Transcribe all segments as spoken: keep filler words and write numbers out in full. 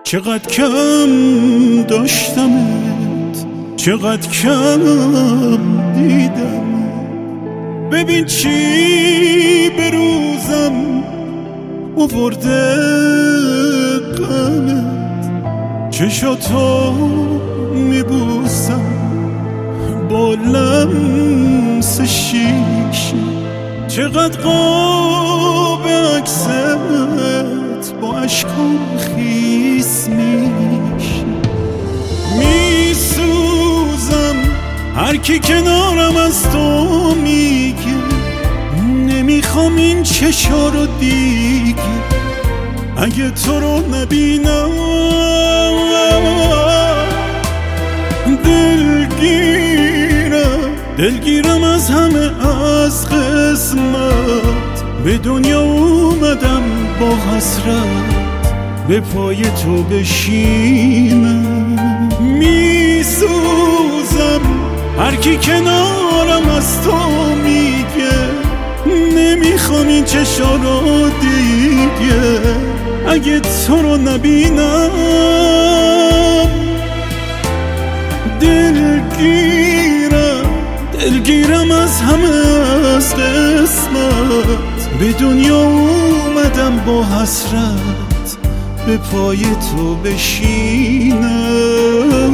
چقدر کم داشتمت، چقدر کم دیدم. ببین چی به روزم آورده غمت، چشاتو میبوسم با لمس شیشه. چقدر قاب عکست با عشقم خیس میشه. میسوزم هر کی کنارم از تو میگه نمیخوام این چشا رو دیگه. اگه تو رو نبینم دلگیرم، دلگیرم از همه از قسمت. به دنیا اومدم با حسرت به پای تو بشینم. میسوزم هر کی کنارم از تو میگه نمیخوام این چشا رو دیگه. اگه تو رو نبینم دلگیرم، دلگیرم از همه از قسمت. به دنیا اومدم با حسرت به پای تو بشینم.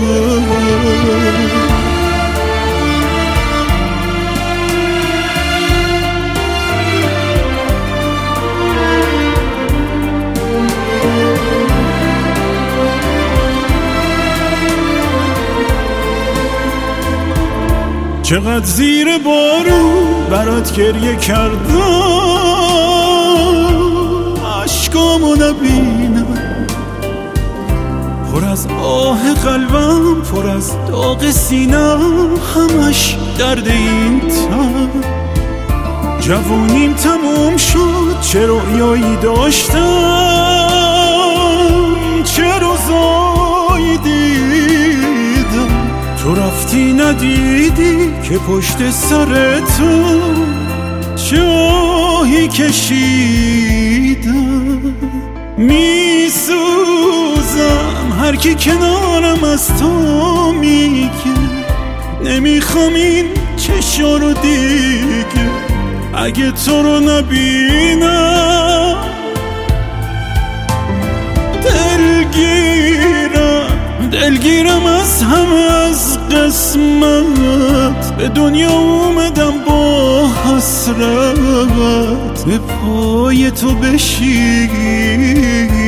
چقدر زیر بارون برات گریه کردم، عشقامو نبینم. پر از آه قلبم، پر از داغ سینم، همش درد این تن. جوونیم تموم شد، چه رویایی داشتم، چه روزایی دیدم. تو رفتی ندیدی که پشت سر تو چه آهی کشیدم. میسوزم هر کی کنارم از تو میگه نمیخوام این چشا رو دیگه. اگه تو رو نبینم دلگیرم، دلگیرم از همه از قسمت. به دنیا اومدم با حسرت به پای تو بشینم.